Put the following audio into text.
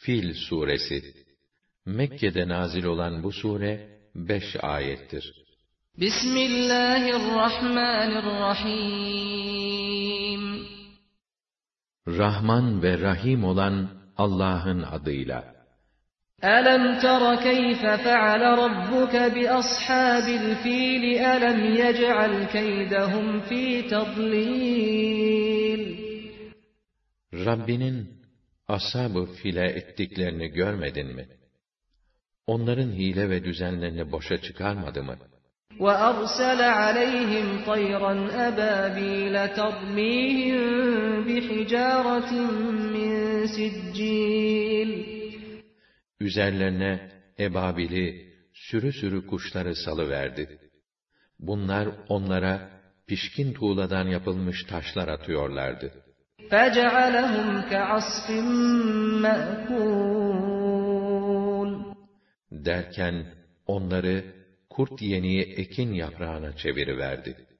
Fil suresi. Mekke'de nazil olan bu sure 5 ayettir. Bismillahirrahmanirrahim. Rahman ve Rahim olan Allah'ın adıyla. Alam tara keyfe feale rabbuke bi ashabil fil alam yec'al keydehum fi tadlil. Rabbinin ashab-ı file ettiklerini görmedin mi? Onların hile ve düzenlerini boşa çıkarmadı mı? وَأَرْسَلَ عَلَيْهِمْ طَيْرًا أَبَابِيلَ تَرْمِيهِمْ بِحِجَارَةٍ مِّن سِجِّيلٍ. Üzerlerine ebabili, sürü sürü kuşları salıverdi. Bunlar onlara pişkin tuğladan yapılmış taşlar atıyorlardı. فَجَعَلَهُمْ كَعَصْفٍ مَأْكُولٍ. Derken onları kurt yeniği ekin yaprağına çeviriverdi.